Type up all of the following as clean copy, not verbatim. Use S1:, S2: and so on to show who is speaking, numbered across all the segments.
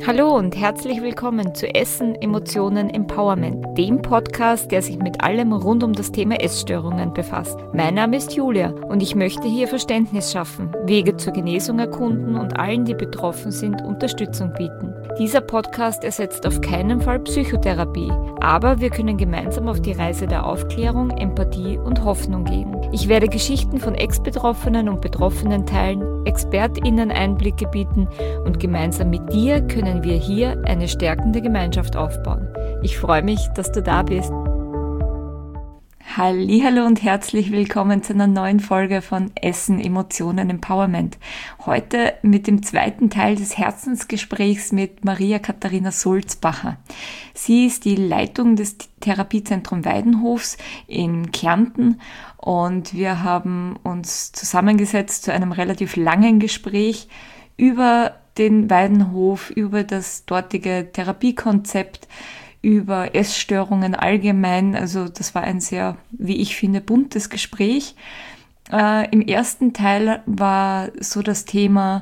S1: Hallo und herzlich willkommen zu Essen, Emotionen, Empowerment, dem Podcast, der sich mit allem rund um das Thema Essstörungen befasst. Mein Name ist Julia und ich möchte hier Verständnis schaffen, Wege zur Genesung erkunden und allen, die betroffen sind, Unterstützung bieten. Dieser Podcast ersetzt auf keinen Fall Psychotherapie, aber wir können gemeinsam auf die Reise der Aufklärung, Empathie und Hoffnung gehen. Ich werde Geschichten von Ex-Betroffenen und Betroffenen teilen, ExpertInnen Einblicke bieten und gemeinsam mit dir können wir hier eine stärkende Gemeinschaft aufbauen. Ich freue mich, dass du da bist. Hallihallo und herzlich willkommen zu einer neuen Folge von Essen, Emotionen, Empowerment. Heute mit dem zweiten Teil des Herzensgesprächs mit Maria Katharina Sulzbacher. Sie ist die Leitung des Therapiezentrum Weidenhofs in Kärnten und wir haben uns zusammengesetzt zu einem relativ langen Gespräch über den Weidenhof, über das dortige Therapiekonzept, über Essstörungen allgemein. Also das war ein sehr, wie ich finde, buntes Gespräch. Im ersten Teil war so das Thema,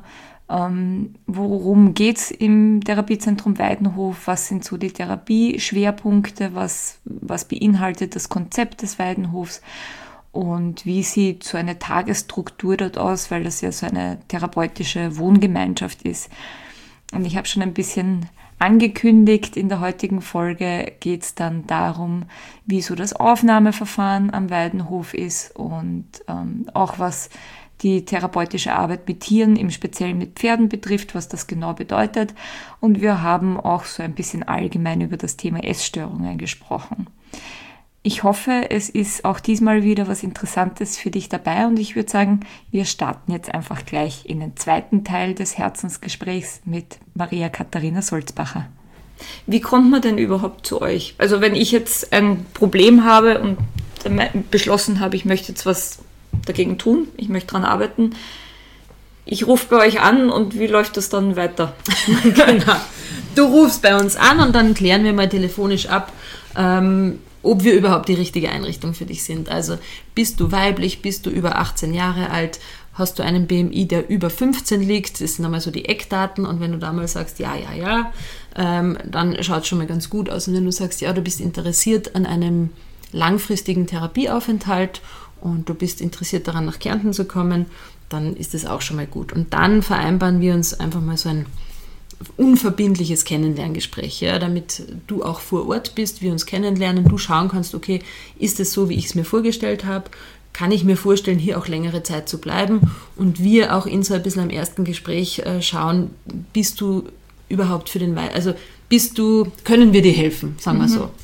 S1: worum geht's im Therapiezentrum Weidenhof, was sind so die Therapieschwerpunkte, was beinhaltet das Konzept des Weidenhofs und wie sieht so eine Tagesstruktur dort aus, weil das ja so eine therapeutische Wohngemeinschaft ist. Und ich habe schon ein bisschen angekündigt, in der heutigen Folge geht es dann darum, wie so das Aufnahmeverfahren am Weidenhof ist und auch was die therapeutische Arbeit mit Tieren, im Speziellen mit Pferden betrifft, was das genau bedeutet. Und wir haben auch so ein bisschen allgemein über das Thema Essstörungen gesprochen. Ich hoffe, es ist auch diesmal wieder was Interessantes für dich dabei und ich würde sagen, wir starten jetzt einfach gleich in den zweiten Teil des Herzensgesprächs mit Maria Katharina Sulzbacher. Wie kommt man denn überhaupt zu euch? Also wenn ich jetzt ein Problem habe und beschlossen habe, ich möchte jetzt was dagegen tun, ich möchte daran arbeiten, ich rufe bei euch an und wie läuft das dann weiter?
S2: Genau. Du rufst bei uns an und dann klären wir mal telefonisch ab, ob wir überhaupt die richtige Einrichtung für dich sind. Also bist du weiblich, bist du über 18 Jahre alt, hast du einen BMI, der über 15 liegt, das sind einmal so die Eckdaten und wenn du da mal sagst, ja, dann schaut es schon mal ganz gut aus. Und wenn du sagst, ja, du bist interessiert an einem langfristigen Therapieaufenthalt und du bist interessiert daran, nach Kärnten zu kommen, dann ist das auch schon mal gut. Und dann vereinbaren wir uns einfach mal so ein unverbindliches Kennenlerngespräch, ja, damit du auch vor Ort bist, wir uns kennenlernen, du schauen kannst, okay, ist es so, wie ich es mir vorgestellt habe, kann ich mir vorstellen, hier auch längere Zeit zu bleiben und wir auch in so ein bisschen am ersten Gespräch schauen, bist du überhaupt für den können wir dir helfen, sagen wir so.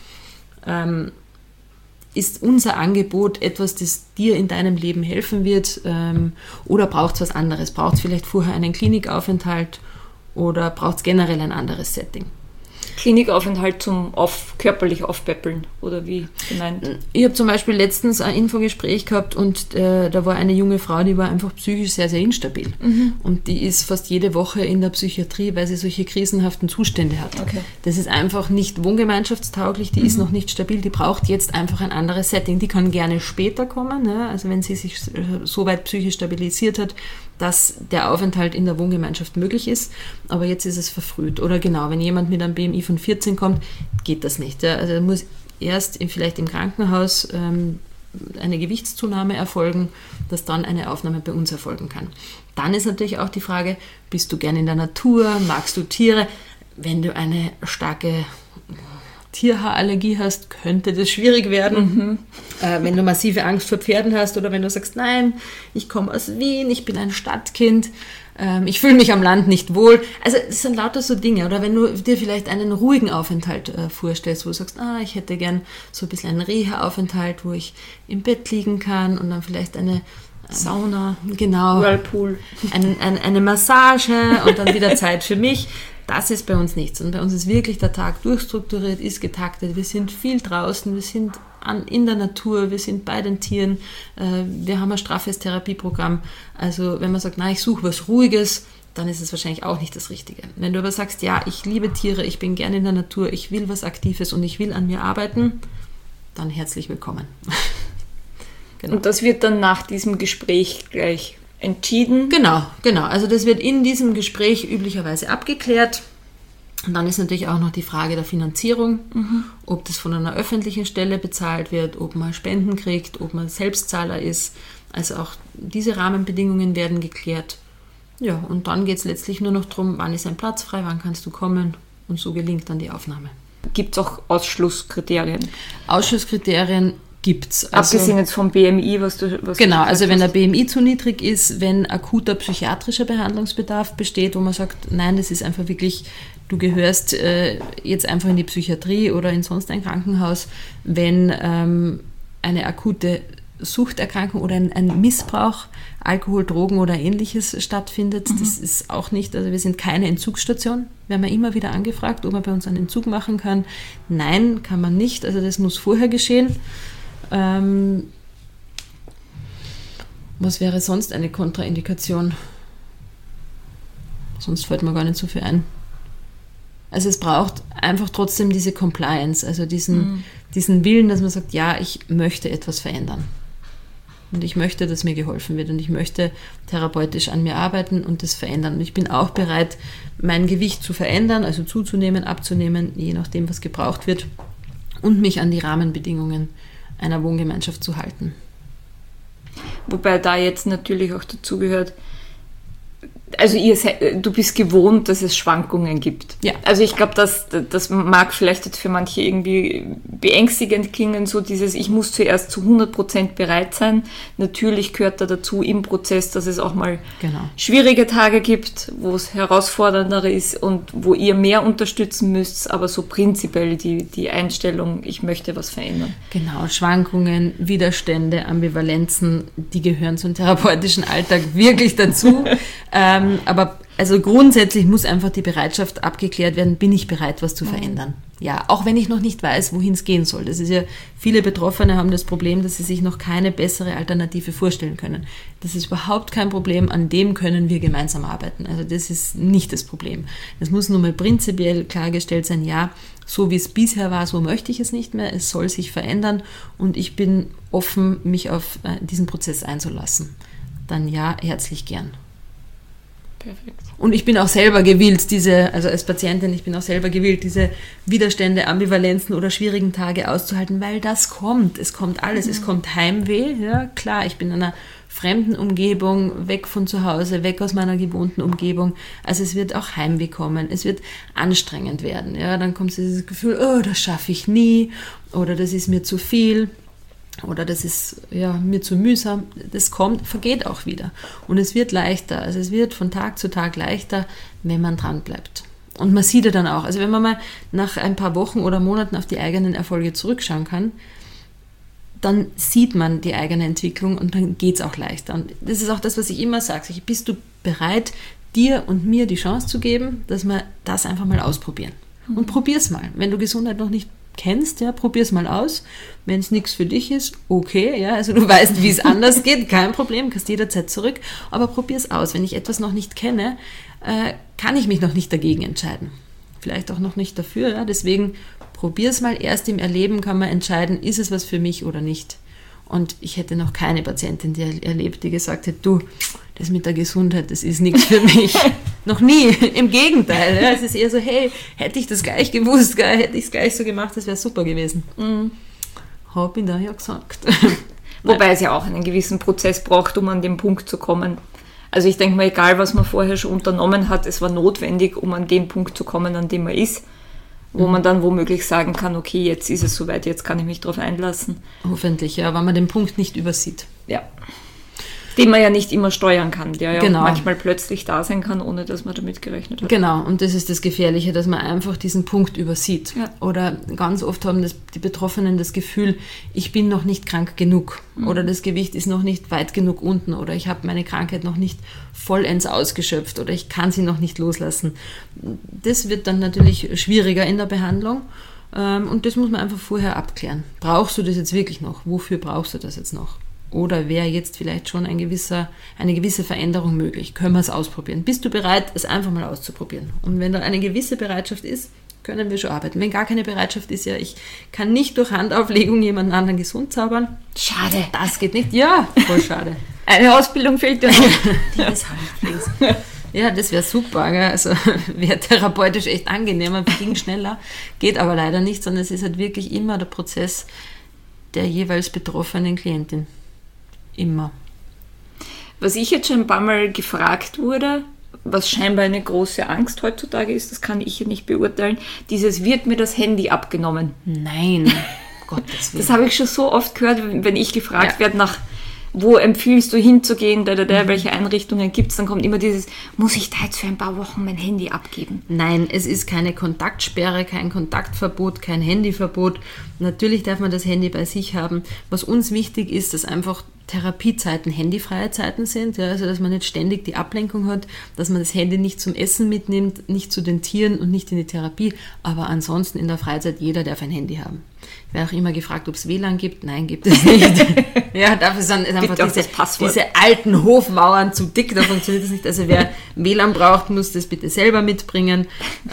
S2: Ist unser Angebot etwas, das dir in deinem Leben helfen wird oder braucht es was anderes? Braucht es vielleicht vorher einen Klinikaufenthalt oder braucht es generell ein anderes Setting?
S1: Klinikaufenthalt zum körperlich aufpäppeln oder wie gemeint?
S2: Ich habe zum Beispiel letztens ein Infogespräch gehabt und da war eine junge Frau, die war einfach psychisch sehr, sehr instabil. Und die ist fast jede Woche in der Psychiatrie, weil sie solche krisenhaften Zustände hat. Okay. Das ist einfach nicht wohngemeinschaftstauglich, die ist noch nicht stabil, die braucht jetzt einfach ein anderes Setting. Die kann gerne später kommen, ne? Also wenn sie sich so weit psychisch stabilisiert hat, dass der Aufenthalt in der Wohngemeinschaft möglich ist, aber jetzt ist es verfrüht. Oder genau, wenn jemand mit einem BMI von 14 kommt, geht das nicht. Ja? Also muss erst vielleicht im Krankenhaus eine Gewichtszunahme erfolgen, dass dann eine Aufnahme bei uns erfolgen kann. Dann ist natürlich auch die Frage, bist du gern in der Natur, magst du Tiere? Wenn du eine starke Tierhaarallergie hast, könnte das schwierig werden. Wenn du massive Angst vor Pferden hast oder wenn du sagst, nein, ich komme aus Wien, ich bin ein Stadtkind, ich fühle mich am Land nicht wohl. Also das sind lauter so Dinge. Oder wenn du dir vielleicht einen ruhigen Aufenthalt vorstellst, wo du sagst, ich hätte gern so ein bisschen einen Reha-Aufenthalt, wo ich im Bett liegen kann und dann vielleicht eine Sauna, genau,
S1: Whirlpool,
S2: eine Massage und dann wieder Zeit für mich. Das ist bei uns nichts. Und bei uns ist wirklich der Tag durchstrukturiert, ist getaktet. Wir sind viel draußen, wir sind in der Natur, wir sind bei den Tieren. Wir haben ein straffes Therapieprogramm. Also wenn man sagt, ich suche was Ruhiges, dann ist es wahrscheinlich auch nicht das Richtige. Wenn du aber sagst, ja, ich liebe Tiere, ich bin gerne in der Natur, ich will was Aktives und ich will an mir arbeiten, dann herzlich willkommen.
S1: Genau. Und das wird dann nach diesem Gespräch gleich entschieden?
S2: Genau. Also das wird in diesem Gespräch üblicherweise abgeklärt. Und dann ist natürlich auch noch die Frage der Finanzierung, ob das von einer öffentlichen Stelle bezahlt wird, ob man Spenden kriegt, ob man Selbstzahler ist. Also auch diese Rahmenbedingungen werden geklärt. Ja, und dann geht es letztlich nur noch darum, wann ist ein Platz frei, wann kannst du kommen, und so gelingt dann die Aufnahme.
S1: Gibt es auch Ausschlusskriterien?
S2: Ausschlusskriterien gibt es. Also,
S1: abgesehen jetzt vom BMI, was
S2: genau, also wenn der BMI zu niedrig ist, wenn akuter psychiatrischer Behandlungsbedarf besteht, wo man sagt, nein, das ist einfach wirklich, du gehörst jetzt einfach in die Psychiatrie oder in sonst ein Krankenhaus, wenn eine akute Suchterkrankung oder ein Missbrauch, Alkohol, Drogen oder Ähnliches stattfindet. Das ist auch nicht, also wir sind keine Entzugsstation. Wir haben ja immer wieder angefragt, ob man bei uns einen Entzug machen kann. Nein, kann man nicht. Also das muss vorher geschehen. Was wäre sonst eine Kontraindikation? Sonst fällt mir gar nicht so viel ein. Also es braucht einfach trotzdem diese Compliance, also diesen Willen, dass man sagt, ja, ich möchte etwas verändern. Und ich möchte, dass mir geholfen wird und ich möchte therapeutisch an mir arbeiten und das verändern. Und ich bin auch bereit, mein Gewicht zu verändern, also zuzunehmen, abzunehmen, je nachdem, was gebraucht wird, und mich an die Rahmenbedingungen einer Wohngemeinschaft zu halten.
S1: Wobei da jetzt natürlich auch dazu gehört, also du bist gewohnt, dass es Schwankungen gibt.
S2: Ja.
S1: Also ich glaube, das mag vielleicht jetzt für manche irgendwie beängstigend klingen, so dieses, ich muss zuerst zu 100% bereit sein. Natürlich gehört da dazu im Prozess, dass es auch mal schwierige Tage gibt, wo es herausfordernder ist und wo ihr mehr unterstützen müsst, aber so prinzipiell die Einstellung, ich möchte was verändern.
S2: Genau, Schwankungen, Widerstände, Ambivalenzen, die gehören zum therapeutischen Alltag wirklich dazu. Aber also grundsätzlich muss einfach die Bereitschaft abgeklärt werden, bin ich bereit, was zu verändern? Ja, auch wenn ich noch nicht weiß, wohin es gehen soll. Das ist ja, viele Betroffene haben das Problem, dass sie sich noch keine bessere Alternative vorstellen können. Das ist überhaupt kein Problem, an dem können wir gemeinsam arbeiten. Also das ist nicht das Problem. Das muss nur mal prinzipiell klargestellt sein, ja, so wie es bisher war, so möchte ich es nicht mehr, es soll sich verändern und ich bin offen, mich auf diesen Prozess einzulassen. Dann ja, herzlich gern.
S1: Perfekt.
S2: Und ich bin auch selber gewillt, also als Patientin, ich bin auch selber gewillt, diese Widerstände, Ambivalenzen oder schwierigen Tage auszuhalten, weil das kommt. Es kommt alles. Es kommt Heimweh, ja, klar, ich bin in einer fremden Umgebung, weg von zu Hause, weg aus meiner gewohnten Umgebung. Also es wird auch Heimweh kommen. Es wird anstrengend werden, ja. Dann kommt dieses Gefühl, oh, das schaffe ich nie oder das ist mir zu viel. Oder das ist ja mir zu mühsam, das kommt, vergeht auch wieder. Und es wird leichter, also es wird von Tag zu Tag leichter, wenn man dran bleibt. Und man sieht ja dann auch, also wenn man mal nach ein paar Wochen oder Monaten auf die eigenen Erfolge zurückschauen kann, dann sieht man die eigene Entwicklung und dann geht es auch leichter. Und das ist auch das, was ich immer sage. Bist du bereit, dir und mir die Chance zu geben, dass wir das einfach mal ausprobieren? Und probier's mal. Wenn du Gesundheit noch nicht kennst, ja, probier's mal aus. Wenn es nichts für dich ist, okay, ja, also du weißt, wie es anders geht, kein Problem, kannst jederzeit zurück, aber probier's aus. Wenn ich etwas noch nicht kenne, kann ich mich noch nicht dagegen entscheiden. Vielleicht auch noch nicht dafür, ja, deswegen probier's mal. Erst im Erleben kann man entscheiden, ist es was für mich oder nicht. Und ich hätte noch keine Patientin erlebt, die gesagt hat, du, das mit der Gesundheit, das ist nichts für mich. Noch nie, im Gegenteil. Ja. Es ist eher so, hey, hätte ich das gleich gewusst, hätte ich es gleich so gemacht, das wäre super gewesen. Hab ich da ja gesagt.
S1: Wobei es ja auch einen gewissen Prozess braucht, um an den Punkt zu kommen. Also ich denke mal, egal was man vorher schon unternommen hat, es war notwendig, um an den Punkt zu kommen, an dem man ist. Wo man dann womöglich sagen kann, okay, jetzt ist es soweit, jetzt kann ich mich darauf einlassen.
S2: Hoffentlich, ja, weil man den Punkt nicht übersieht.
S1: Ja. Den man ja nicht immer steuern kann, der ja manchmal plötzlich da sein kann, ohne dass man damit gerechnet hat.
S2: Genau, und das ist das Gefährliche, dass man einfach diesen Punkt übersieht. Ja. Oder ganz oft haben die Betroffenen das Gefühl, ich bin noch nicht krank genug oder das Gewicht ist noch nicht weit genug unten oder ich habe meine Krankheit noch nicht vollends ausgeschöpft oder ich kann sie noch nicht loslassen. Das wird dann natürlich schwieriger in der Behandlung und das muss man einfach vorher abklären. Brauchst du das jetzt wirklich noch? Wofür brauchst du das jetzt noch? Oder wäre jetzt vielleicht schon eine gewisse Veränderung möglich? Können wir es ausprobieren? Bist du bereit, es einfach mal auszuprobieren? Und wenn da eine gewisse Bereitschaft ist, können wir schon arbeiten. Wenn gar keine Bereitschaft ist, ja, ich kann nicht durch Handauflegung jemanden anderen gesund zaubern.
S1: Schade.
S2: Das geht nicht. Ja, voll schade.
S1: Eine Ausbildung fehlt dir noch.
S2: Die ist Handpflege. Ja, das wäre super. Gell? Also wäre therapeutisch echt angenehmer, ging schneller, geht aber leider nicht, sondern es ist halt wirklich immer der Prozess der jeweils betroffenen Klientin. Immer.
S1: Was ich jetzt schon ein paar Mal gefragt wurde, was scheinbar eine große Angst heutzutage ist, das kann ich ja nicht beurteilen, wird mir das Handy abgenommen?
S2: Nein, Gottes Willen.
S1: Das habe ich schon so oft gehört, wenn ich gefragt werde nach, wo empfiehlst du hinzugehen, welche Einrichtungen gibt es, dann kommt immer dieses, muss ich da jetzt für ein paar Wochen mein Handy abgeben?
S2: Nein, es ist keine Kontaktsperre, kein Kontaktverbot, kein Handyverbot. Natürlich darf man das Handy bei sich haben. Was uns wichtig ist, dass einfach Therapiezeiten handyfreie Zeiten sind, ja, also dass man nicht ständig die Ablenkung hat, dass man das Handy nicht zum Essen mitnimmt, nicht zu den Tieren und nicht in die Therapie, aber ansonsten in der Freizeit, jeder darf ein Handy haben. Ich werde auch immer gefragt, ob es WLAN gibt. Nein, gibt es nicht. Ja, dafür sind einfach diese alten Hofmauern zu dick, da funktioniert das nicht. Also wer WLAN braucht, muss das bitte selber mitbringen.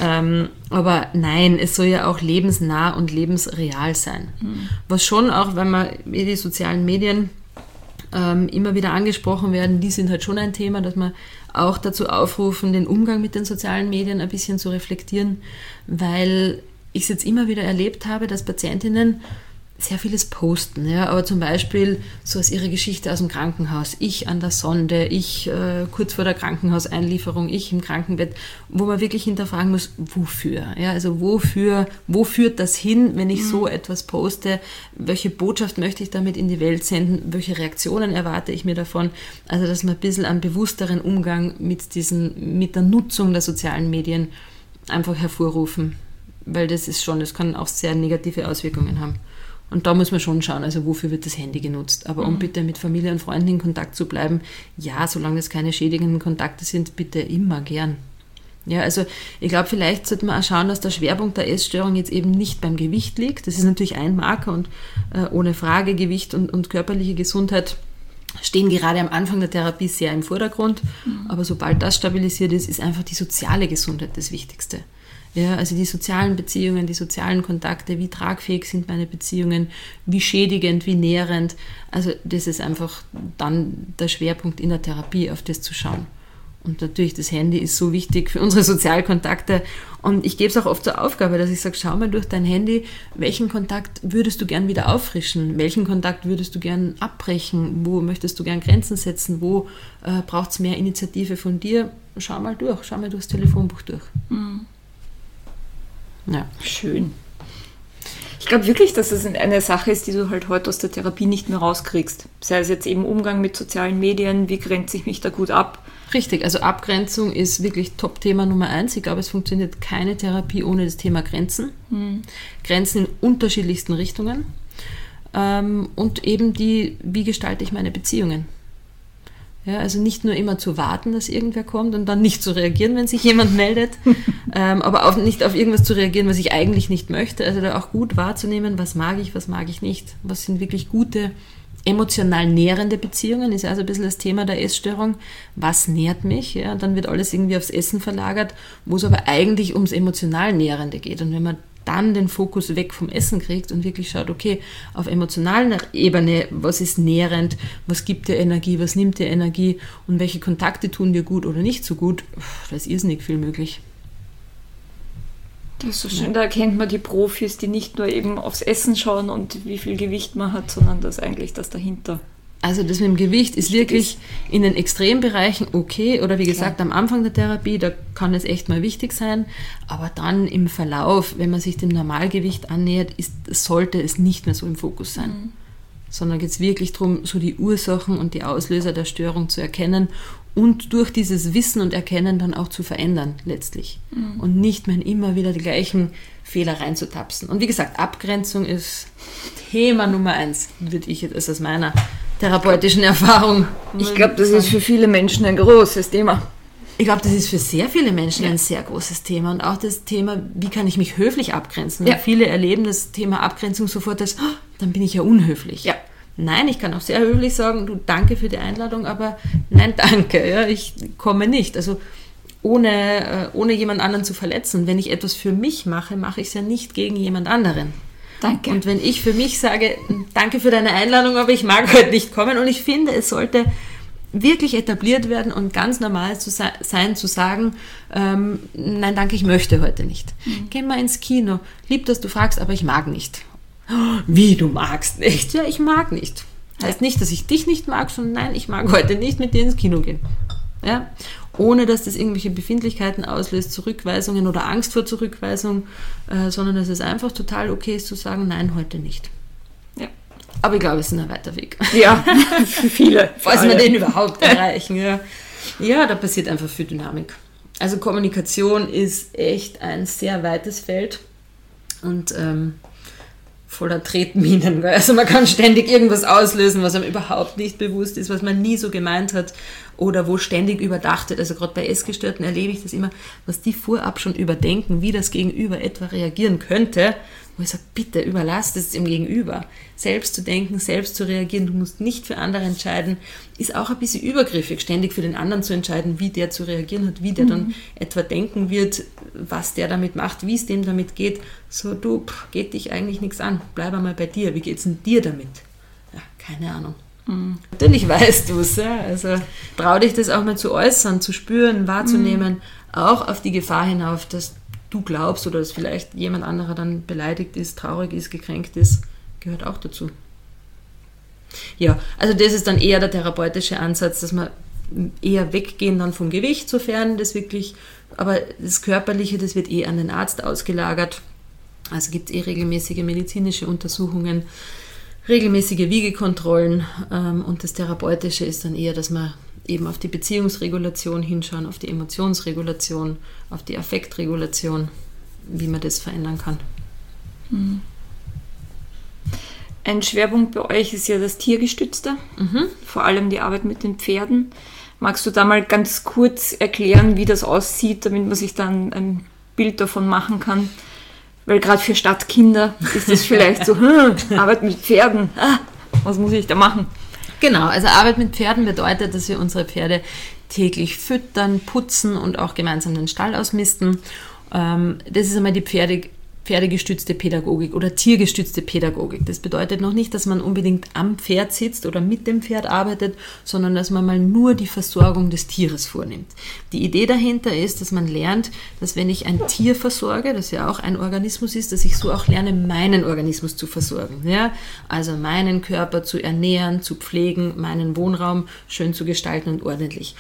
S2: Aber nein, es soll ja auch lebensnah und lebensreal sein. Was schon auch, wenn man die sozialen Medien immer wieder angesprochen werden, die sind halt schon ein Thema, dass wir auch dazu aufrufen, den Umgang mit den sozialen Medien ein bisschen zu reflektieren, weil ich es jetzt immer wieder erlebt habe, dass Patientinnen sehr vieles posten, ja, aber zum Beispiel so aus ihrer Geschichte aus dem Krankenhaus, ich an der Sonde, ich kurz vor der Krankenhauseinlieferung, ich im Krankenbett, wo man wirklich hinterfragen muss, wofür? Ja, also wo führt das hin, wenn ich so etwas poste? Welche Botschaft möchte ich damit in die Welt senden? Welche Reaktionen erwarte ich mir davon? Also, dass man ein bisschen einen bewussteren Umgang mit der Nutzung der sozialen Medien einfach hervorrufen, weil das kann auch sehr negative Auswirkungen haben. Und da muss man schon schauen, also wofür wird das Handy genutzt. Aber um bitte mit Familie und Freunden in Kontakt zu bleiben, ja, solange das keine schädigenden Kontakte sind, bitte immer gern. Ja, also ich glaube, vielleicht sollte man auch schauen, dass der Schwerpunkt der Essstörung jetzt eben nicht beim Gewicht liegt. Das ist natürlich ein Marker und ohne Frage, Gewicht und körperliche Gesundheit stehen gerade am Anfang der Therapie sehr im Vordergrund. Aber sobald das stabilisiert ist einfach die soziale Gesundheit das Wichtigste. Ja, also die sozialen Beziehungen, die sozialen Kontakte, wie tragfähig sind meine Beziehungen, wie schädigend, wie nährend. Also das ist einfach dann der Schwerpunkt in der Therapie, auf das zu schauen. Und natürlich, das Handy ist so wichtig für unsere Sozialkontakte. Und ich gebe es auch oft zur Aufgabe, dass ich sage, schau mal durch dein Handy, welchen Kontakt würdest du gern wieder auffrischen? Welchen Kontakt würdest du gern abbrechen? Wo möchtest du gern Grenzen setzen? Wo braucht es mehr Initiative von dir? Schau mal durchs Telefonbuch durch. Ja.
S1: Schön. Ich glaube wirklich, dass das eine Sache ist, die du halt heute aus der Therapie nicht mehr rauskriegst. Sei es jetzt eben Umgang mit sozialen Medien, wie grenze ich mich da gut ab?
S2: Richtig, also Abgrenzung ist wirklich Top-Thema Nummer 1. Ich glaube, es funktioniert keine Therapie ohne das Thema Grenzen. Grenzen in unterschiedlichsten Richtungen. Und eben wie gestalte ich meine Beziehungen? Ja, also nicht nur immer zu warten, dass irgendwer kommt und dann nicht zu reagieren, wenn sich jemand meldet, aber nicht auf irgendwas zu reagieren, was ich eigentlich nicht möchte. Also da auch gut wahrzunehmen, was mag ich nicht, was sind wirklich gute, emotional nährende Beziehungen, ist also ein bisschen das Thema der Essstörung. Was nährt mich? Ja, dann wird alles irgendwie aufs Essen verlagert, wo es aber eigentlich ums emotional Nährende geht. Und wenn man dann den Fokus weg vom Essen kriegt und wirklich schaut, okay, auf emotionaler Ebene, was ist nährend, was gibt dir Energie, was nimmt dir Energie und welche Kontakte tun dir gut oder nicht so gut, da ist irrsinnig viel möglich.
S1: Das ist so schön, da erkennt man die Profis, die nicht nur eben aufs Essen schauen und wie viel Gewicht man hat, sondern das eigentlich das dahinter.
S2: Also das mit dem Gewicht ist wirklich in den Extrembereichen okay, oder wie gesagt, am Anfang der Therapie, da kann es echt mal wichtig sein, aber dann im Verlauf, wenn man sich dem Normalgewicht annähert, sollte es nicht mehr so im Fokus sein. Sondern geht es wirklich darum, so die Ursachen und die Auslöser der Störung zu erkennen und durch dieses Wissen und Erkennen dann auch zu verändern letztlich. Und nicht mehr immer wieder die gleichen Fehler reinzutapsen. Und wie gesagt, Abgrenzung ist Thema Nummer 1, würde ich jetzt aus meiner therapeutischen Erfahrung.
S1: Ich glaube, das ist für viele Menschen ein großes Thema.
S2: Ich glaube, das ist für sehr viele Menschen ein sehr großes Thema. Und auch das Thema, wie kann ich mich höflich abgrenzen? Weil viele erleben das Thema Abgrenzung sofort als, dann bin ich ja unhöflich. Ja. Nein, ich kann auch sehr höflich sagen, du, danke für die Einladung, aber nein, danke, ja, ich komme nicht. Also ohne jemand anderen zu verletzen. Wenn ich etwas für mich mache, mache ich es ja nicht gegen jemand anderen.
S1: Danke.
S2: Und wenn ich für mich sage, danke für deine Einladung, aber ich mag heute nicht kommen, und ich finde, es sollte wirklich etabliert werden und ganz normal zu sagen, nein, danke, ich möchte heute nicht. Geh mal ins Kino. Lieb, dass du fragst, aber ich mag nicht. Wie, du magst nicht? Ja, ich mag nicht. Heißt nicht, dass ich dich nicht mag, sondern nein, ich mag heute nicht mit dir ins Kino gehen. Ja? Ohne, dass das irgendwelche Befindlichkeiten auslöst, Zurückweisungen oder Angst vor Zurückweisung, sondern dass es einfach total okay ist zu sagen, nein, heute nicht. Ja. Aber ich glaube, es ist ein weiter Weg.
S1: Ja, für viele.
S2: Falls wir den überhaupt erreichen. Ja, da passiert einfach viel Dynamik. Also Kommunikation ist echt ein sehr weites Feld und voller Tretminen. Also man kann ständig irgendwas auslösen, was einem überhaupt nicht bewusst ist, was man nie so gemeint hat oder wo ständig überdacht wird. Also gerade bei Essgestörten erlebe ich das immer, was die vorab schon überdenken, wie das Gegenüber etwa reagieren könnte, wo ich sage, bitte überlass das dem Gegenüber. Selbst zu denken, selbst zu reagieren, du musst nicht für andere entscheiden, ist auch ein bisschen übergriffig, ständig für den anderen zu entscheiden, wie der zu reagieren hat, wie der dann etwa denken wird, was der damit macht, wie es dem damit geht. So, du, geht dich eigentlich nichts an, bleib einmal bei dir, wie geht's denn dir damit? Ja, keine Ahnung. Natürlich weißt du es, ja? Also trau dich das auch mal zu äußern, zu spüren, wahrzunehmen, auch auf die Gefahr hinauf, dass du glaubst oder dass vielleicht jemand anderer dann beleidigt ist, traurig ist, gekränkt ist, gehört auch dazu. Ja, also das ist dann eher der therapeutische Ansatz, dass wir eher weggehen dann vom Gewicht, sofern das wirklich, aber das Körperliche, das wird an den Arzt ausgelagert. Also gibt es regelmäßige medizinische Untersuchungen, regelmäßige Wiegekontrollen und das Therapeutische ist dann eher, dass wir eben auf die Beziehungsregulation hinschauen, auf die Emotionsregulation, auf die Affektregulation, wie man das verändern kann.
S1: Ein Schwerpunkt bei euch ist ja das Tiergestützte, vor allem die Arbeit mit den Pferden. Magst du da mal ganz kurz erklären, wie das aussieht, damit man sich dann ein Bild davon machen kann? Weil gerade für Stadtkinder ist das vielleicht so, Arbeit mit Pferden, was muss ich da machen?
S2: Genau, also Arbeit mit Pferden bedeutet, dass wir unsere Pferde täglich füttern, putzen und auch gemeinsam den Stall ausmisten. Das ist einmal die pferdegestützte Pädagogik oder tiergestützte Pädagogik. Das bedeutet noch nicht, dass man unbedingt am Pferd sitzt oder mit dem Pferd arbeitet, sondern dass man mal nur die Versorgung des Tieres vornimmt. Die Idee dahinter ist, dass man lernt, dass wenn ich ein Tier versorge, das ja auch ein Organismus ist, dass ich so auch lerne, meinen Organismus zu versorgen. Ja? Also meinen Körper zu ernähren, zu pflegen, meinen Wohnraum schön zu gestalten und ordentlich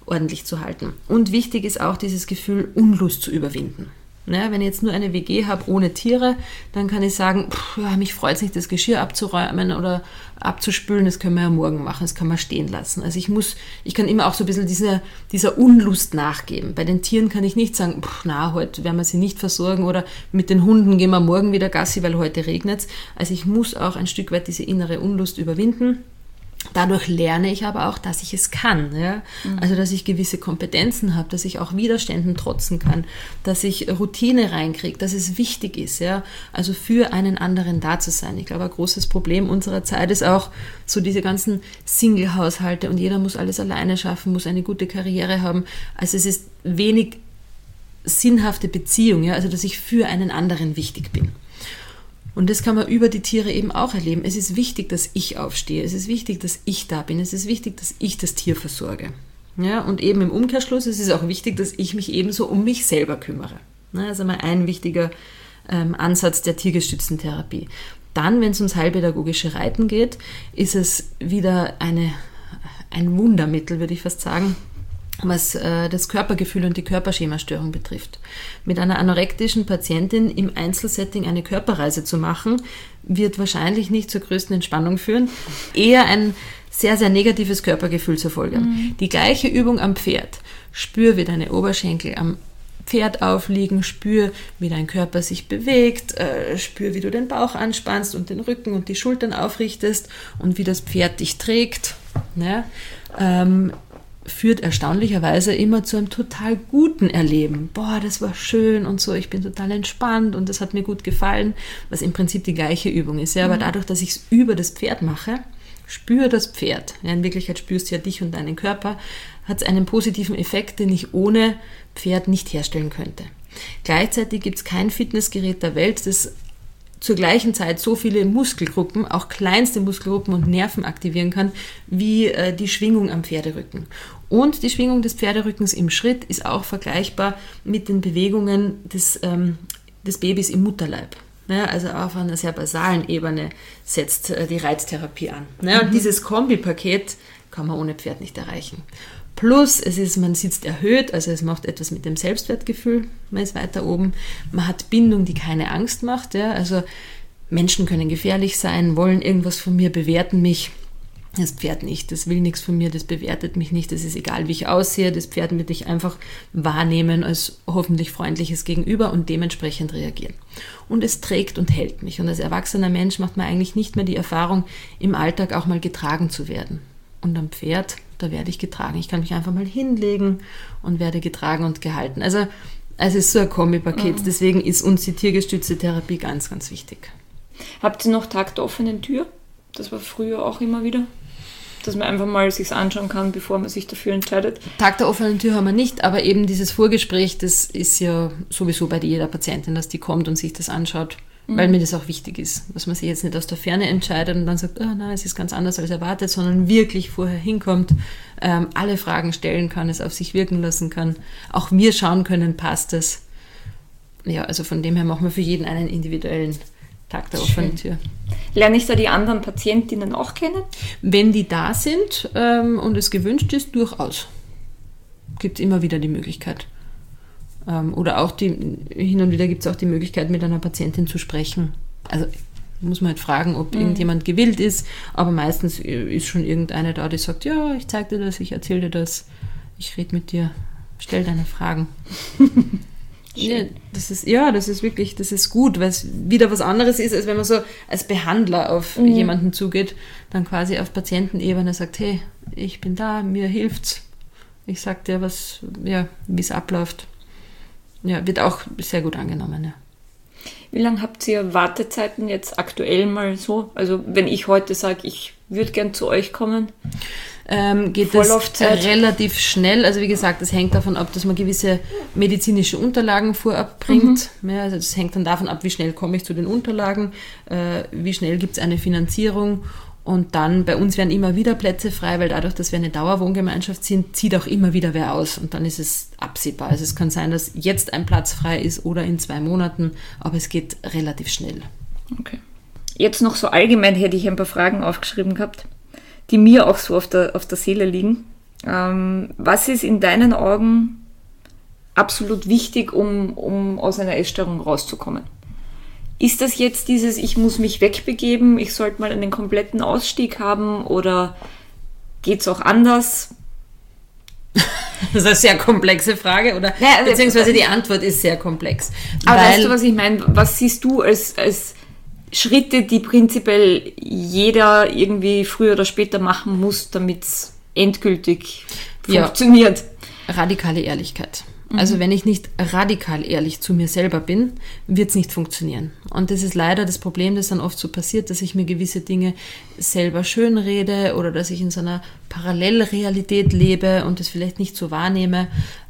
S2: zu halten. Und wichtig ist auch dieses Gefühl, Unlust zu überwinden. Ja, wenn ich jetzt nur eine WG habe ohne Tiere, dann kann ich sagen, mich freut es nicht, das Geschirr abzuräumen oder abzuspülen, das können wir ja morgen machen, das kann man stehen lassen. Also ich kann immer auch so ein bisschen dieser Unlust nachgeben. Bei den Tieren kann ich nicht sagen, heute werden wir sie nicht versorgen oder mit den Hunden gehen wir morgen wieder Gassi, weil heute regnet es. Also ich muss auch ein Stück weit diese innere Unlust überwinden. Dadurch lerne ich aber auch, dass ich es kann. Ja? Also, dass ich gewisse Kompetenzen habe, dass ich auch Widerständen trotzen kann, dass ich Routine reinkriege, dass es wichtig ist, ja? Also für einen anderen da zu sein. Ich glaube, ein großes Problem unserer Zeit ist auch so diese ganzen Single-Haushalte und jeder muss alles alleine schaffen, muss eine gute Karriere haben. Also es ist wenig sinnhafte Beziehung, ja? Also dass ich für einen anderen wichtig bin. Und das kann man über die Tiere eben auch erleben. Es ist wichtig, dass ich aufstehe. Es ist wichtig, dass ich da bin. Es ist wichtig, dass ich das Tier versorge. Ja, und eben im Umkehrschluss ist es auch wichtig, dass ich mich ebenso um mich selber kümmere. Das ist einmal ein wichtiger Ansatz der tiergestützten Therapie. Dann, wenn es ums heilpädagogische Reiten geht, ist es wieder ein Wundermittel, würde ich fast sagen, was das Körpergefühl und die Körperschemastörung betrifft. Mit einer anorektischen Patientin im Einzelsetting eine Körperreise zu machen, wird wahrscheinlich nicht zur größten Entspannung führen, eher ein sehr, sehr negatives Körpergefühl zur Folge. Die gleiche Übung am Pferd. Spür, wie deine Oberschenkel am Pferd aufliegen, spür, wie dein Körper sich bewegt, spür, wie du den Bauch anspannst und den Rücken und die Schultern aufrichtest und wie das Pferd dich trägt. Ja? Führt erstaunlicherweise immer zu einem total guten Erleben. Das war schön und so, ich bin total entspannt und das hat mir gut gefallen, was im Prinzip die gleiche Übung ist. Ja, aber dadurch, dass ich es über das Pferd mache, spüre das Pferd. Ja, in Wirklichkeit spürst du ja dich und deinen Körper, hat es einen positiven Effekt, den ich ohne Pferd nicht herstellen könnte. Gleichzeitig gibt es kein Fitnessgerät der Welt, das zur gleichen Zeit so viele Muskelgruppen, auch kleinste Muskelgruppen und Nerven aktivieren kann, wie die Schwingung am Pferderücken. Und die Schwingung des Pferderückens im Schritt ist auch vergleichbar mit den Bewegungen des Babys im Mutterleib. Ja, also auf einer sehr basalen Ebene setzt die Reiztherapie an. Ja, und dieses Kombipaket kann man ohne Pferd nicht erreichen. Plus, man sitzt erhöht, also es macht etwas mit dem Selbstwertgefühl, man ist weiter oben. Man hat Bindung, die keine Angst macht. Ja, also Menschen können gefährlich sein, wollen irgendwas von mir, bewerten mich. Das Pferd nicht, das will nichts von mir, das bewertet mich nicht, das ist egal, wie ich aussehe. Das Pferd wird dich einfach wahrnehmen als hoffentlich freundliches Gegenüber und dementsprechend reagieren. Und es trägt und hält mich. Und als erwachsener Mensch macht man eigentlich nicht mehr die Erfahrung, im Alltag auch mal getragen zu werden. Und am Pferd, da werde ich getragen. Ich kann mich einfach mal hinlegen und werde getragen und gehalten. Also es ist so ein Kombipaket. Deswegen ist uns die tiergestützte Therapie ganz, ganz wichtig.
S1: Habt ihr noch Tag der offenen Tür? Das war früher auch immer wieder. Dass man einfach mal sich anschauen kann, bevor man sich dafür entscheidet.
S2: Tag der offenen Tür haben wir nicht, aber eben dieses Vorgespräch, das ist ja sowieso bei jeder Patientin, dass die kommt und sich das anschaut, weil mir das auch wichtig ist. Dass man sich jetzt nicht aus der Ferne entscheidet und dann sagt, nein, es ist ganz anders als erwartet, sondern wirklich vorher hinkommt, alle Fragen stellen kann, es auf sich wirken lassen kann. Auch wir schauen können, passt es. Ja, also von dem her machen wir für jeden einen individuellen Tag der offenen Tür.
S1: Lerne ich da die anderen Patientinnen auch kennen?
S2: Wenn die da sind und es gewünscht ist, durchaus. Gibt es immer wieder die Möglichkeit. Oder auch hin und wieder gibt es auch die Möglichkeit, mit einer Patientin zu sprechen. Also muss man halt fragen, ob irgendjemand gewillt ist, aber meistens ist schon irgendeine da, die sagt, ja, ich zeig dir das, ich erzähle dir das, ich rede mit dir, stell deine Fragen. Ja, das ist wirklich, das ist gut, weil es wieder was anderes ist, als wenn man so als Behandler auf jemanden zugeht, dann quasi auf Patientenebene sagt, hey, ich bin da, mir hilft's, ich sag dir wie es abläuft. Ja, wird auch sehr gut angenommen, ja.
S1: Wie lange habt ihr Wartezeiten jetzt aktuell mal so? Also wenn ich heute sage, ich würde gern zu euch kommen,
S2: geht das relativ schnell. Also wie gesagt, das hängt davon ab, dass man gewisse medizinische Unterlagen vorab bringt. Ja, also das hängt dann davon ab, wie schnell komme ich zu den Unterlagen, wie schnell gibt es eine Finanzierung. Und dann, bei uns werden immer wieder Plätze frei, weil dadurch, dass wir eine Dauerwohngemeinschaft sind, zieht auch immer wieder wer aus. Und dann ist es absehbar. Also es kann sein, dass jetzt ein Platz frei ist oder in 2 Monaten, aber es geht relativ schnell.
S1: Okay. Jetzt noch so allgemein hätte ich ein paar Fragen aufgeschrieben gehabt, die mir auch so auf der Seele liegen. Was ist in deinen Augen absolut wichtig, um aus einer Essstörung rauszukommen? Ist das jetzt dieses, ich muss mich wegbegeben, ich sollte mal einen kompletten Ausstieg haben oder geht es auch anders?
S2: Das ist eine sehr komplexe Frage, oder? Ja, beziehungsweise die Antwort ist sehr komplex.
S1: Aber weißt du, was ich meine? Was siehst du als Schritte, die prinzipiell jeder irgendwie früher oder später machen muss, damit es endgültig funktioniert?
S2: Radikale Ehrlichkeit. Also wenn ich nicht radikal ehrlich zu mir selber bin, wird es nicht funktionieren. Und das ist leider das Problem, das dann oft so passiert, dass ich mir gewisse Dinge selber schönrede oder dass ich in so einer Parallelrealität lebe und das vielleicht nicht so wahrnehme.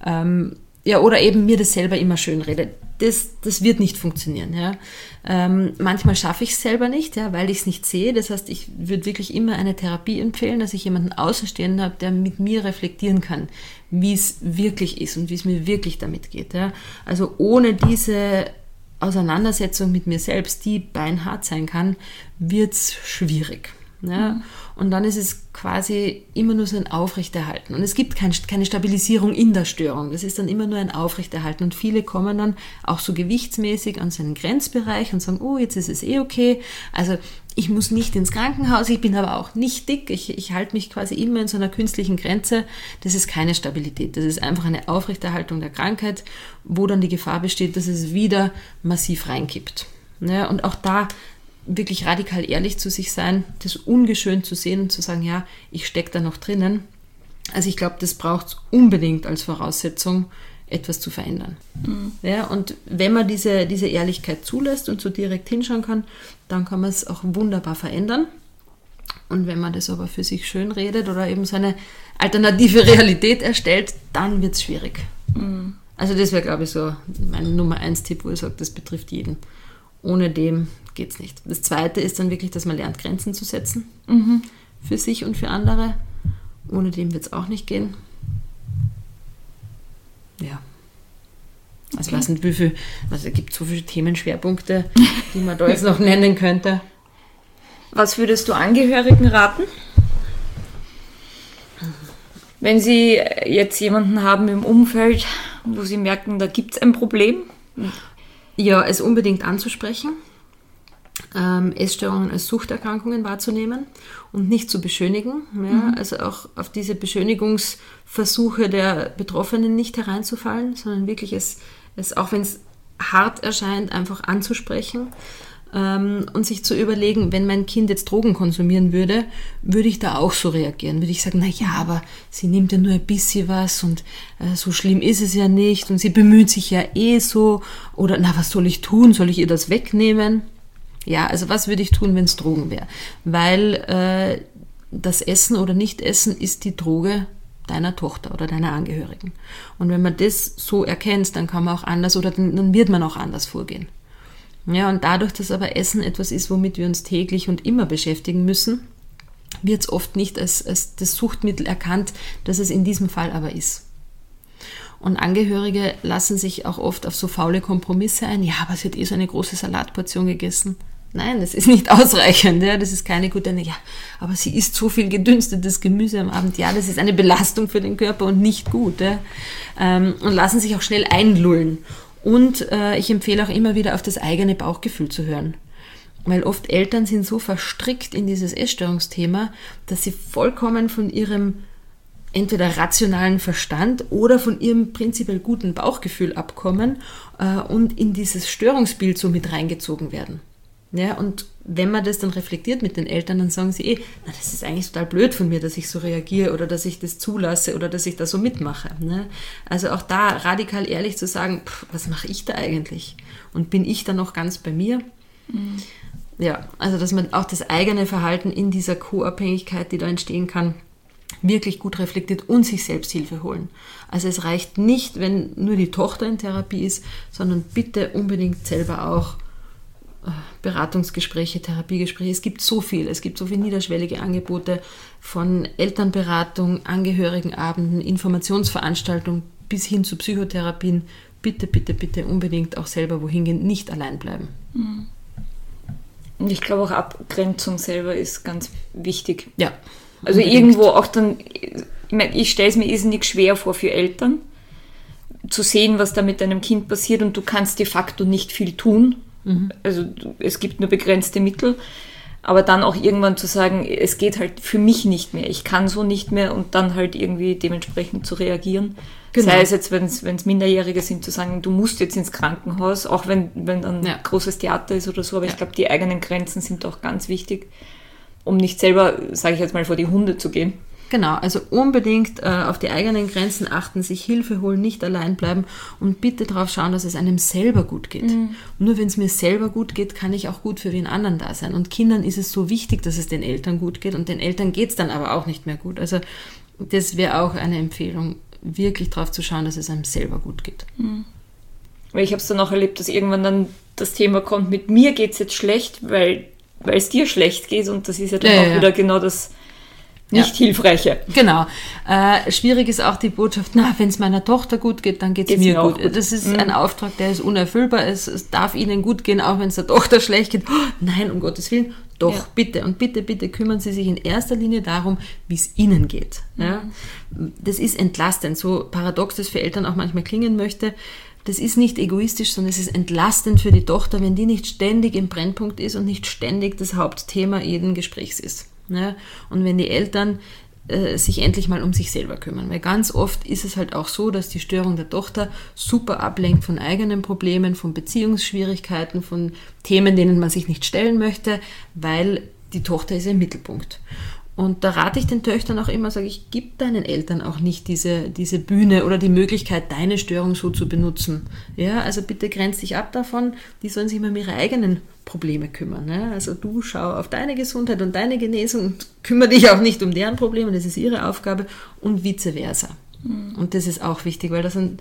S2: Oder eben mir das selber immer schönrede. Das wird nicht funktionieren. Ja. Manchmal schaffe ich es selber nicht, weil ich es nicht sehe. Das heißt, ich würde wirklich immer eine Therapie empfehlen, dass ich jemanden Außenstehenden habe, der mit mir reflektieren kann, wie es wirklich ist und wie es mir wirklich damit geht. Ja. Also ohne diese Auseinandersetzung mit mir selbst, die beinhart sein kann, wird es schwierig. Ja. Und dann ist es quasi immer nur so ein Aufrechterhalten. Und es gibt keine Stabilisierung in der Störung. Das ist dann immer nur ein Aufrechterhalten. Und viele kommen dann auch so gewichtsmäßig an seinen Grenzbereich und sagen, oh, jetzt ist es okay. Also ich muss nicht ins Krankenhaus, ich bin aber auch nicht dick. Ich halte mich quasi immer in so einer künstlichen Grenze. Das ist keine Stabilität. Das ist einfach eine Aufrechterhaltung der Krankheit, wo dann die Gefahr besteht, dass es wieder massiv reinkippt. Ja, und auch da wirklich radikal ehrlich zu sich sein, das ungeschönt zu sehen und zu sagen, ja, ich stecke da noch drinnen. Also ich glaube, das braucht es unbedingt als Voraussetzung, etwas zu verändern. Ja, und wenn man diese Ehrlichkeit zulässt und so direkt hinschauen kann, dann kann man es auch wunderbar verändern. Und wenn man das aber für sich schön redet oder eben so eine alternative Realität erstellt, dann wird es schwierig. Also das wäre, glaube ich, so mein Nummer 1 Tipp, wo ich sage, das betrifft jeden. Ohne dem geht es nicht. Das Zweite ist dann wirklich, dass man lernt, Grenzen zu setzen. Für sich und für andere. Ohne dem wird es auch nicht gehen. Ja. Also ich weiß nicht, es gibt so viele Themenschwerpunkte, die man da jetzt noch nennen könnte.
S1: Was würdest du Angehörigen raten? Wenn sie jetzt jemanden haben im Umfeld, wo sie merken, da gibt es ein Problem?
S2: Ja, es unbedingt anzusprechen, Essstörungen als Suchterkrankungen wahrzunehmen und nicht zu beschönigen. Ja, also auch auf diese Beschönigungsversuche der Betroffenen nicht hereinzufallen, sondern wirklich es auch wenn es hart erscheint, einfach anzusprechen. Und sich zu überlegen, wenn mein Kind jetzt Drogen konsumieren würde, würde ich da auch so reagieren? Würde ich sagen, aber sie nimmt ja nur ein bisschen was und so schlimm ist es ja nicht und sie bemüht sich ja so oder was soll ich tun? Soll ich ihr das wegnehmen? Ja, also was würde ich tun, wenn es Drogen wäre? Weil das Essen oder Nicht-Essen ist die Droge deiner Tochter oder deiner Angehörigen. Und wenn man das so erkennt, dann kann man auch anders oder dann wird man auch anders vorgehen. Ja, und dadurch, dass aber Essen etwas ist, womit wir uns täglich und immer beschäftigen müssen, wird es oft nicht als das Suchtmittel erkannt, das es in diesem Fall aber ist. Und Angehörige lassen sich auch oft auf so faule Kompromisse ein. Ja, aber sie hat so eine große Salatportion gegessen. Nein, das ist nicht ausreichend. Ja, das ist keine gute. Ja, aber sie isst so viel gedünstetes Gemüse am Abend. Ja, das ist eine Belastung für den Körper und nicht gut. Ja. Und lassen sich auch schnell einlullen. Und ich empfehle auch immer wieder auf das eigene Bauchgefühl zu hören. Weil oft Eltern sind so verstrickt in dieses Essstörungsthema, dass sie vollkommen von ihrem entweder rationalen Verstand oder von ihrem prinzipiell guten Bauchgefühl abkommen und in dieses Störungsbild so mit reingezogen werden. Ja, und wenn man das dann reflektiert mit den Eltern, dann sagen sie das ist eigentlich total blöd von mir, dass ich so reagiere oder dass ich das zulasse oder dass ich da so mitmache. Ne? Also auch da radikal ehrlich zu sagen, was mache ich da eigentlich? Und bin ich da noch ganz bei mir? Ja, also dass man auch das eigene Verhalten in dieser Co-Abhängigkeit, die da entstehen kann, wirklich gut reflektiert und sich selbst Hilfe holen. Also es reicht nicht, wenn nur die Tochter in Therapie ist, sondern bitte unbedingt selber auch Beratungsgespräche, Therapiegespräche. Es gibt so viel niederschwellige Angebote von Elternberatung, Angehörigenabenden, Informationsveranstaltungen bis hin zu Psychotherapien. Bitte, bitte, bitte unbedingt auch selber wohin gehen, nicht allein bleiben.
S1: Und ich glaube auch Abgrenzung selber ist ganz wichtig.
S2: Ja.
S1: Also irgendwo auch dann, ich stelle es mir irrsinnig schwer vor für Eltern, zu sehen, was da mit deinem Kind passiert und du kannst de facto nicht viel tun. Also es gibt nur begrenzte Mittel, aber dann auch irgendwann zu sagen, es geht halt für mich nicht mehr, ich kann so nicht mehr und dann halt irgendwie dementsprechend zu reagieren. Genau. Sei es jetzt, wenn es Minderjährige sind, zu sagen, du musst jetzt ins Krankenhaus, auch wenn dann großes Theater ist oder so, aber ich glaube, die eigenen Grenzen sind auch ganz wichtig, um nicht selber, sage ich jetzt mal, vor die Hunde zu gehen.
S2: Genau, also unbedingt auf die eigenen Grenzen achten, sich Hilfe holen, nicht allein bleiben und bitte darauf schauen, dass es einem selber gut geht. Nur wenn es mir selber gut geht, kann ich auch gut für den anderen da sein. Und Kindern ist es so wichtig, dass es den Eltern gut geht und den Eltern geht es dann aber auch nicht mehr gut. Also das wäre auch eine Empfehlung, wirklich darauf zu schauen, dass es einem selber gut geht.
S1: Weil ich habe es dann auch erlebt, dass irgendwann dann das Thema kommt, mit mir geht es jetzt schlecht, weil es dir schlecht geht und das ist ja dann auch wieder genau das nicht Hilfreiche.
S2: Genau. Schwierig ist auch die Botschaft, wenn es meiner Tochter gut geht, dann geht es mir gut. Das ist ein Auftrag, der ist unerfüllbar. Es darf ihnen gut gehen, auch wenn es der Tochter schlecht geht. Nein, um Gottes Willen. Doch, bitte und bitte, bitte kümmern Sie sich in erster Linie darum, wie es Ihnen geht. Ja? Das ist entlastend, so paradox es für Eltern auch manchmal klingen möchte. Das ist nicht egoistisch, sondern es ist entlastend für die Tochter, wenn die nicht ständig im Brennpunkt ist und nicht ständig das Hauptthema jeden Gesprächs ist. Ja? Und wenn die Eltern sich endlich mal um sich selber kümmern. Weil ganz oft ist es halt auch so, dass die Störung der Tochter super ablenkt von eigenen Problemen, von Beziehungsschwierigkeiten, von Themen, denen man sich nicht stellen möchte, weil die Tochter ist im Mittelpunkt. Und da rate ich den Töchtern auch immer, sage ich, gib deinen Eltern auch nicht diese Bühne oder die Möglichkeit, deine Störung so zu benutzen. Ja, also bitte grenz dich ab davon, die sollen sich immer um ihre eigenen Probleme kümmern. Ja? Also du schau auf deine Gesundheit und deine Genesung und kümmere dich auch nicht um deren Probleme, das ist ihre Aufgabe und vice versa. Und das ist auch wichtig, weil da sind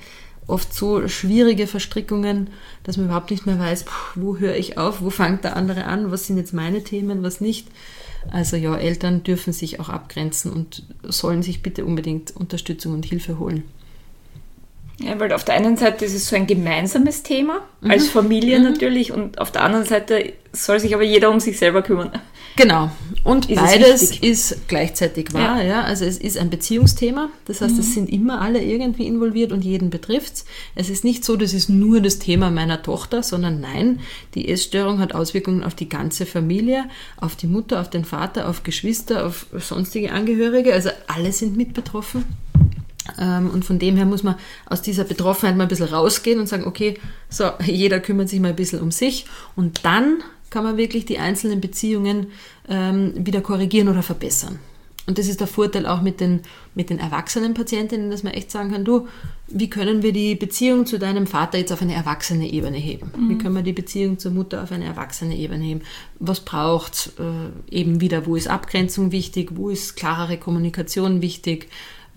S2: oft so schwierige Verstrickungen, dass man überhaupt nicht mehr weiß, wo höre ich auf, wo fängt der andere an, was sind jetzt meine Themen, was nicht. Also ja, Eltern dürfen sich auch abgrenzen und sollen sich bitte unbedingt Unterstützung und Hilfe holen.
S1: Ja, weil auf der einen Seite ist es so ein gemeinsames Thema, als Familie natürlich, und auf der anderen Seite soll sich aber jeder um sich selber kümmern.
S2: Genau. Und beides ist gleichzeitig wahr. Ja. Also es ist ein Beziehungsthema. Das heißt, es sind immer alle irgendwie involviert und jeden betrifft's. Es ist nicht so, das ist nur das Thema meiner Tochter, sondern nein, die Essstörung hat Auswirkungen auf die ganze Familie, auf die Mutter, auf den Vater, auf Geschwister, auf sonstige Angehörige. Also alle sind mit betroffen. Und von dem her muss man aus dieser Betroffenheit mal ein bisschen rausgehen und sagen, okay, so, jeder kümmert sich mal ein bisschen um sich und dann kann man wirklich die einzelnen Beziehungen wieder korrigieren oder verbessern. Und das ist der Vorteil auch mit den erwachsenen Patientinnen, dass man echt sagen kann, du, wie können wir die Beziehung zu deinem Vater jetzt auf eine erwachsene Ebene heben? Wie können wir die Beziehung zur Mutter auf eine erwachsene Ebene heben? Was braucht eben wieder, wo ist Abgrenzung wichtig, wo ist klarere Kommunikation wichtig?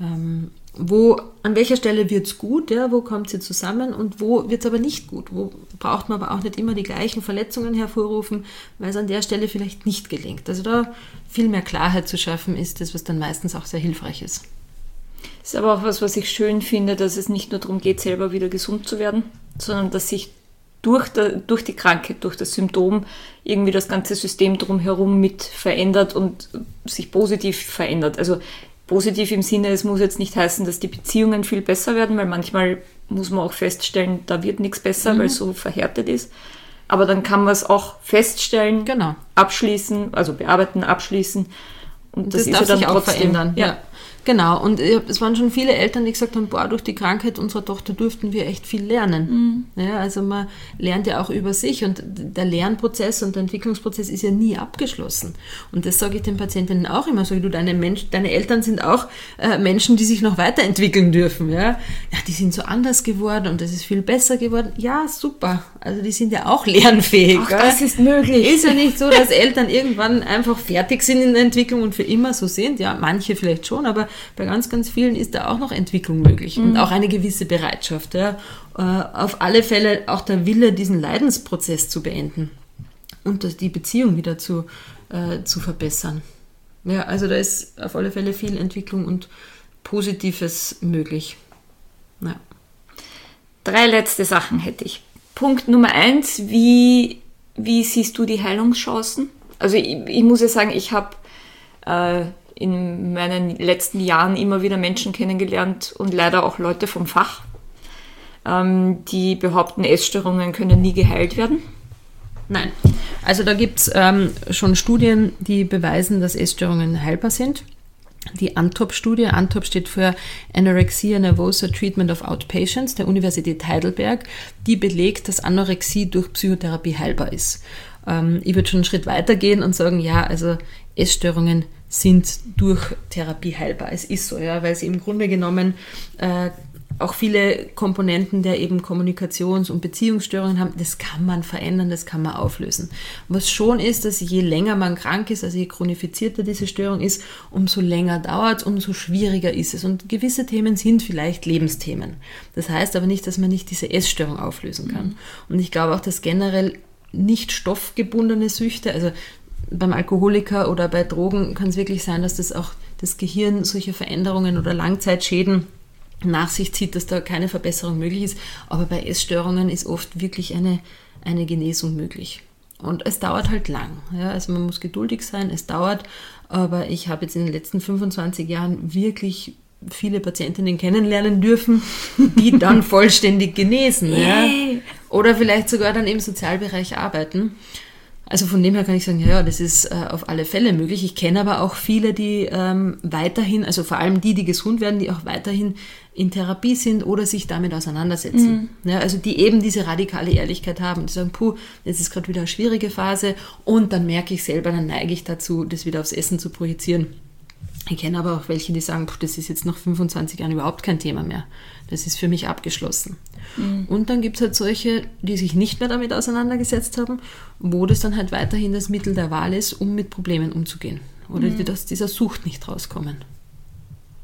S2: An welcher Stelle wird es gut, ja, wo kommt sie zusammen und wo wird es aber nicht gut, wo braucht man aber auch nicht immer die gleichen Verletzungen hervorrufen, weil es an der Stelle vielleicht nicht gelingt. Also da viel mehr Klarheit zu schaffen ist das, was dann meistens auch sehr hilfreich ist.
S1: Das ist aber auch was ich schön finde, dass es nicht nur darum geht, selber wieder gesund zu werden, sondern dass sich durch die Krankheit, durch das Symptom irgendwie das ganze System drumherum mit verändert und sich positiv verändert. Also positiv im Sinne, es muss jetzt nicht heißen, dass die Beziehungen viel besser werden, weil manchmal muss man auch feststellen, da wird nichts besser, weil es so verhärtet ist. Aber dann kann man es auch feststellen, abschließen, also bearbeiten, abschließen. Und das ist
S2: darf
S1: ja dann
S2: sich auch
S1: trotzdem
S2: verändern. Ja. Genau, und es waren schon viele Eltern, die gesagt haben, durch die Krankheit unserer Tochter durften wir echt viel lernen. Ja, also man lernt ja auch über sich und der Lernprozess und der Entwicklungsprozess ist ja nie abgeschlossen. Und das sage ich den Patientinnen auch immer, so, deine Eltern sind auch Menschen, die sich noch weiterentwickeln dürfen. Ja, die sind so anders geworden und das ist viel besser geworden. Ja, super. Also die sind ja auch lernfähig.
S1: Auch das ist möglich.
S2: Ist ja nicht so, dass Eltern irgendwann einfach fertig sind in der Entwicklung und für immer so sind. Ja, manche vielleicht schon, aber bei ganz, ganz vielen ist da auch noch Entwicklung möglich und auch eine gewisse Bereitschaft. Ja. Auf alle Fälle auch der Wille, diesen Leidensprozess zu beenden und die Beziehung wieder zu verbessern. Ja, also da ist auf alle Fälle viel Entwicklung und Positives möglich. Ja.
S1: 3 letzte Sachen hätte ich. Punkt Nummer 1, wie siehst du die Heilungschancen? Also ich muss ja sagen, ich habe in meinen letzten Jahren immer wieder Menschen kennengelernt und leider auch Leute vom Fach, die behaupten, Essstörungen können nie geheilt werden.
S2: Nein. Also da gibt es schon Studien, die beweisen, dass Essstörungen heilbar sind. Die ANTOP-Studie, ANTOP steht für Anorexia Nervosa Treatment of Outpatients der Universität Heidelberg, die belegt, dass Anorexie durch Psychotherapie heilbar ist. Ich würde schon einen Schritt weiter gehen und sagen, ja, also Essstörungen sind durch Therapie heilbar. Es ist so, ja, weil sie im Grunde genommen auch viele Komponenten der eben Kommunikations- und Beziehungsstörungen haben. Das kann man verändern, das kann man auflösen. Was schon ist, dass je länger man krank ist, also je chronifizierter diese Störung ist, umso länger dauert es, umso schwieriger ist es. Und gewisse Themen sind vielleicht Lebensthemen. Das heißt aber nicht, dass man nicht diese Essstörung auflösen kann. Und ich glaube auch, dass generell nicht stoffgebundene Süchte, also beim Alkoholiker oder bei Drogen kann es wirklich sein, dass das auch das Gehirn solche Veränderungen oder Langzeitschäden nach sich zieht, dass da keine Verbesserung möglich ist. Aber bei Essstörungen ist oft wirklich eine Genesung möglich. Und es dauert halt lang. Ja, also man muss geduldig sein, es dauert. Aber ich habe jetzt in den letzten 25 Jahren wirklich viele Patientinnen kennenlernen dürfen, die dann vollständig genesen. Ja? Oder vielleicht sogar dann im Sozialbereich arbeiten. Also von dem her kann ich sagen, ja, das ist auf alle Fälle möglich. Ich kenne aber auch viele, die weiterhin, also vor allem die gesund werden, die auch weiterhin in Therapie sind oder sich damit auseinandersetzen. Ja, also die eben diese radikale Ehrlichkeit haben. Die sagen, jetzt ist gerade wieder eine schwierige Phase und dann merke ich selber, dann neige ich dazu, das wieder aufs Essen zu projizieren. Ich kenne aber auch welche, die sagen, das ist jetzt nach 25 Jahren überhaupt kein Thema mehr. Das ist für mich abgeschlossen. Und dann gibt es halt solche, die sich nicht mehr damit auseinandergesetzt haben, wo das dann halt weiterhin das Mittel der Wahl ist, um mit Problemen umzugehen. Oder die aus dieser Sucht nicht rauskommen.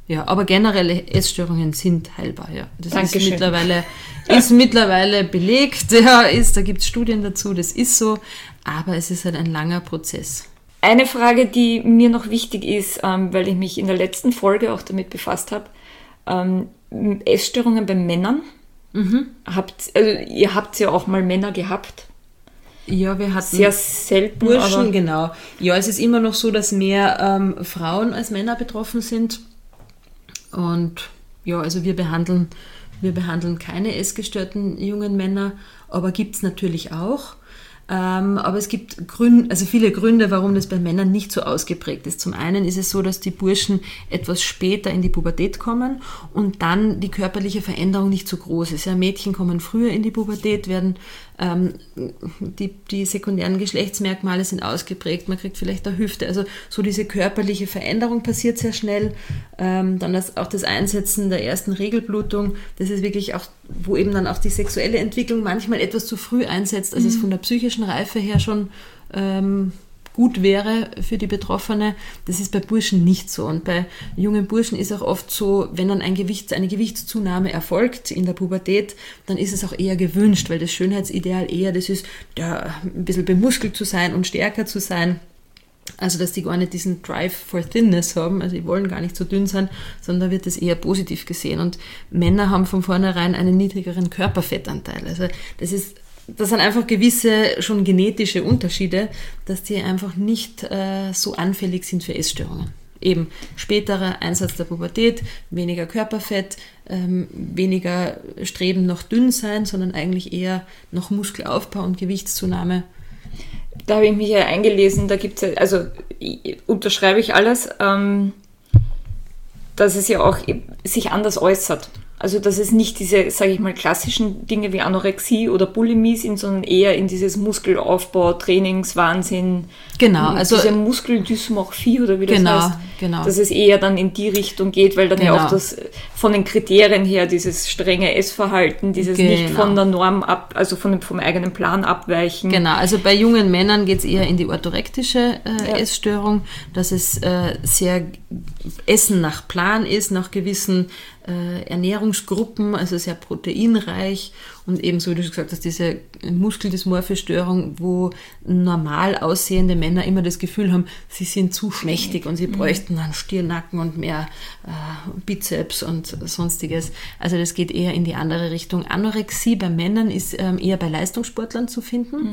S2: Ja, aber generelle Essstörungen sind heilbar, ja. Das
S1: Dankeschön.
S2: ist mittlerweile belegt, ja, da gibt es Studien dazu, das ist so, aber es ist halt ein langer Prozess.
S1: Eine Frage, die mir noch wichtig ist, weil ich mich in der letzten Folge auch damit befasst habe, Essstörungen bei Männern. Ihr habt ja auch mal Männer gehabt.
S2: Ja, wir hatten
S1: sehr selten
S2: Burschen,
S1: aber
S2: genau. Ja, es ist immer noch so, dass mehr Frauen als Männer betroffen sind. Und ja, also wir behandeln keine essgestörten jungen Männer, aber gibt es natürlich auch. Aber es gibt viele Gründe, warum das bei Männern nicht so ausgeprägt ist. Zum einen ist es so, dass die Burschen etwas später in die Pubertät kommen und dann die körperliche Veränderung nicht so groß ist. Ja, Mädchen kommen früher in die Pubertät, die sekundären Geschlechtsmerkmale sind ausgeprägt, man kriegt vielleicht eine Hüfte, also so diese körperliche Veränderung passiert sehr schnell. Dann auch das Einsetzen der ersten Regelblutung, das ist wirklich auch, wo eben dann auch die sexuelle Entwicklung manchmal etwas zu früh einsetzt, als es von der psychischen Reife her schon gut wäre für die Betroffene. Das ist bei Burschen nicht so. Und bei jungen Burschen ist auch oft so, wenn dann eine Gewichtszunahme erfolgt in der Pubertät, dann ist es auch eher gewünscht, weil das Schönheitsideal eher das ist, da ein bisschen bemuskelt zu sein und stärker zu sein. Also, dass die gar nicht diesen Drive for Thinness haben, also die wollen gar nicht so dünn sein, sondern da wird das eher positiv gesehen. Und Männer haben von vornherein einen niedrigeren Körperfettanteil. Also das sind einfach gewisse schon genetische Unterschiede, dass die einfach nicht so anfällig sind für Essstörungen. Eben späterer Einsatz der Pubertät, weniger Körperfett, weniger Streben nach dünn sein, sondern eigentlich eher noch Muskelaufbau und Gewichtszunahme.
S1: Da habe ich mich ja eingelesen, da gibt es, also unterschreibe ich alles, dass es ja auch sich anders äußert. Also dass es nicht diese, sage ich mal, klassischen Dinge wie Anorexie oder Bulimie sind, sondern eher in dieses Muskelaufbau, Trainingswahnsinn,
S2: genau, also
S1: diese Muskeldysmorphie oder wie das heißt,
S2: genau.
S1: Dass es eher dann in die Richtung geht, weil dann ja auch das von den Kriterien her, dieses strenge Essverhalten, dieses nicht von der Norm also vom eigenen Plan abweichen.
S2: Genau, also bei jungen Männern geht es eher in die orthorektische Essstörung, dass es sehr Essen nach Plan ist, nach gewissen Ernährungsgruppen, also sehr proteinreich und ebenso, wie du gesagt hast, diese Muskeldysmorphie-Störung, wo normal aussehende Männer immer das Gefühl haben, sie sind zu schmächtig und sie bräuchten einen Stirnacken und mehr Bizeps und sonstiges. Also das geht eher in die andere Richtung. Anorexie bei Männern ist eher bei Leistungssportlern zu finden.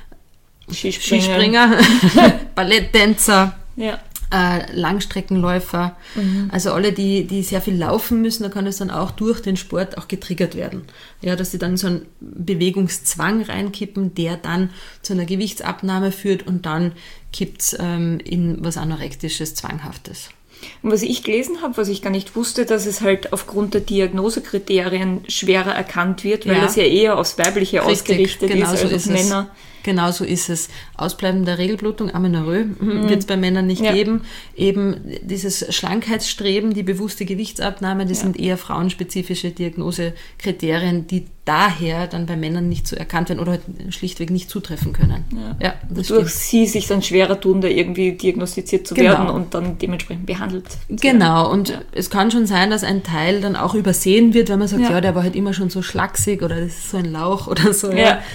S2: Skispringer, Balletttänzer.
S1: Ja.
S2: Langstreckenläufer, also alle, die sehr viel laufen müssen, da kann es dann auch durch den Sport auch getriggert werden. Ja, dass sie dann so einen Bewegungszwang reinkippen, der dann zu einer Gewichtsabnahme führt und dann kippt es in was Anorektisches, Zwanghaftes.
S1: Und was ich gelesen habe, was ich gar nicht wusste, dass es halt aufgrund der Diagnosekriterien schwerer erkannt wird, weil das ja eher aufs Weibliche ausgerichtet ist als auf Männer.
S2: Genau so ist es. Ausbleiben der Regelblutung, Amenorrhoe, wird es bei Männern nicht geben. Eben dieses Schlankheitsstreben, die bewusste Gewichtsabnahme, das sind eher frauenspezifische Diagnosekriterien, die daher dann bei Männern nicht so erkannt werden oder halt schlichtweg nicht zutreffen können. Ja, das
S1: durch sie sich dann schwerer tun, da irgendwie diagnostiziert zu werden und dann dementsprechend behandelt zu werden.
S2: Genau, und es kann schon sein, dass ein Teil dann auch übersehen wird, wenn man sagt, der war halt immer schon so schlaksig oder das ist so ein Lauch oder so.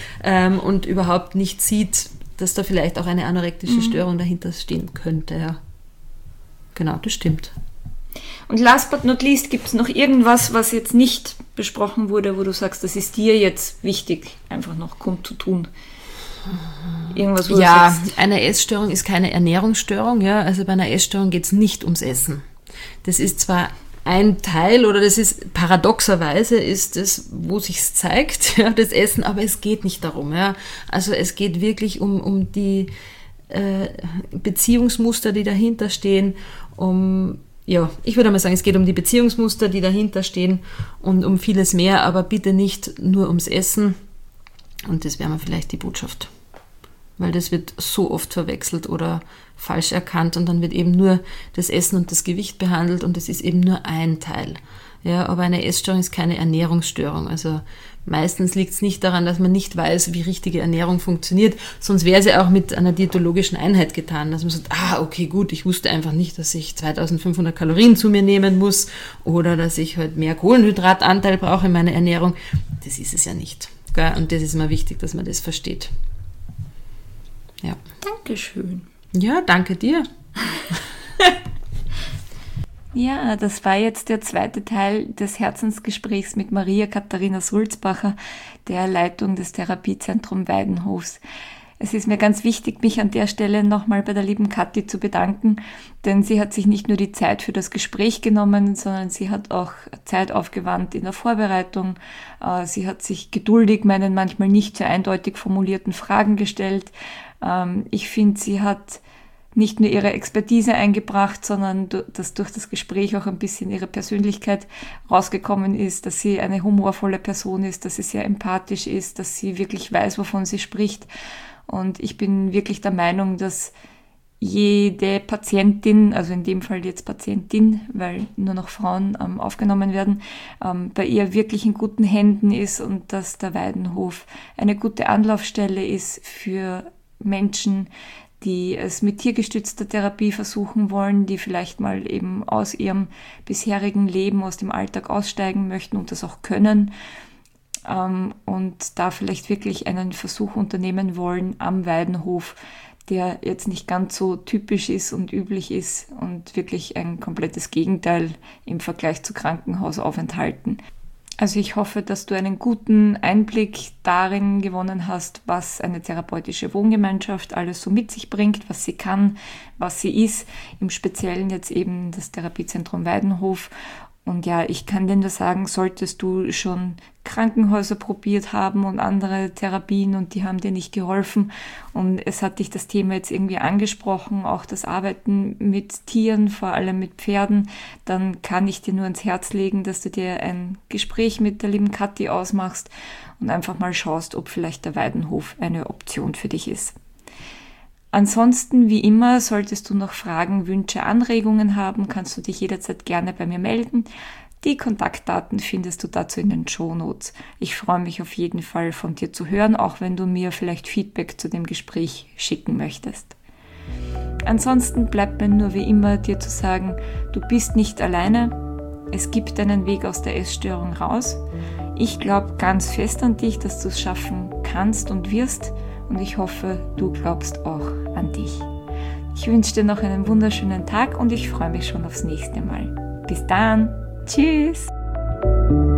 S2: Und überhaupt nicht sieht, dass da vielleicht auch eine anorektische Störung dahinter stehen könnte. Ja. Genau, das stimmt.
S1: Und last but not least, gibt es noch irgendwas, was jetzt nicht besprochen wurde, wo du sagst, das ist dir jetzt wichtig, einfach noch kundzutun? Irgendwas, wo du sagst,
S2: eine Essstörung ist keine Ernährungsstörung. Ja? Also bei einer Essstörung geht es nicht ums Essen. Das ist zwar ein Teil, oder das ist paradoxerweise ist es, wo sich's zeigt, das Essen, aber es geht nicht darum. Ja? Also es geht wirklich um die Beziehungsmuster, die dahinter stehen, ich würde mal sagen, es geht um die Beziehungsmuster, die dahinter stehen und um vieles mehr, aber bitte nicht nur ums Essen. Und das wäre mal vielleicht die Botschaft. weil das wird so oft verwechselt oder falsch erkannt und dann wird eben nur das Essen und das Gewicht behandelt und das ist eben nur ein Teil. Ja, aber eine Essstörung ist keine Ernährungsstörung. Also meistens liegt es nicht daran, dass man nicht weiß, wie richtige Ernährung funktioniert, sonst wäre sie auch mit einer diätologischen Einheit getan, dass man sagt, okay, gut, ich wusste einfach nicht, dass ich 2500 Kalorien zu mir nehmen muss oder dass ich halt mehr Kohlenhydratanteil brauche in meiner Ernährung. Das ist es ja nicht. Gell? Und das ist immer wichtig, dass man das versteht. Ja.
S1: Dankeschön.
S2: Ja, danke dir.
S1: Ja, das war jetzt der zweite Teil des Herzensgesprächs mit Maria Katharina Sulzbacher, der Leitung des Therapiezentrum Weidenhofs. Es ist mir ganz wichtig, mich an der Stelle nochmal bei der lieben Kathi zu bedanken, denn sie hat sich nicht nur die Zeit für das Gespräch genommen, sondern sie hat auch Zeit aufgewandt in der Vorbereitung. Sie hat sich geduldig meinen manchmal nicht so eindeutig formulierten Fragen gestellt. Ich finde, sie hat nicht nur ihre Expertise eingebracht, sondern dass durch das Gespräch auch ein bisschen ihre Persönlichkeit rausgekommen ist, dass sie eine humorvolle Person ist, dass sie sehr empathisch ist, dass sie wirklich weiß, wovon sie spricht. Und ich bin wirklich der Meinung, dass jede Patientin, also in dem Fall jetzt Patientin, weil nur noch Frauen aufgenommen werden, bei ihr wirklich in guten Händen ist und dass der Weidenhof eine gute Anlaufstelle ist für Menschen, die es mit tiergestützter Therapie versuchen wollen, die vielleicht mal eben aus ihrem bisherigen Leben, aus dem Alltag aussteigen möchten und das auch können und da vielleicht wirklich einen Versuch unternehmen wollen am Weidenhof, der jetzt nicht ganz so typisch ist und üblich ist und wirklich ein komplettes Gegenteil im Vergleich zu Krankenhausaufenthalten. Also ich hoffe, dass du einen guten Einblick darin gewonnen hast, was eine therapeutische Wohngemeinschaft alles so mit sich bringt, was sie kann, was sie ist, im Speziellen jetzt eben das Therapiezentrum Weidenhof. Und ja, ich kann dir nur sagen, solltest du schon Krankenhäuser probiert haben und andere Therapien und die haben dir nicht geholfen und es hat dich das Thema jetzt irgendwie angesprochen, auch das Arbeiten mit Tieren, vor allem mit Pferden, dann kann ich dir nur ans Herz legen, dass du dir ein Gespräch mit der lieben Kathi ausmachst und einfach mal schaust, ob vielleicht der Weidenhof eine Option für dich ist. Ansonsten, wie immer, solltest du noch Fragen, Wünsche, Anregungen haben, kannst du dich jederzeit gerne bei mir melden. Die Kontaktdaten findest du dazu in den Shownotes. Ich freue mich auf jeden Fall von dir zu hören, auch wenn du mir vielleicht Feedback zu dem Gespräch schicken möchtest. Ansonsten bleibt mir nur wie immer dir zu sagen, du bist nicht alleine. Es gibt einen Weg aus der Essstörung raus. Ich glaube ganz fest an dich, dass du es schaffen kannst und wirst. Und ich hoffe, du glaubst auch an dich. Ich wünsche dir noch einen wunderschönen Tag und ich freue mich schon aufs nächste Mal. Bis dann. Tschüss.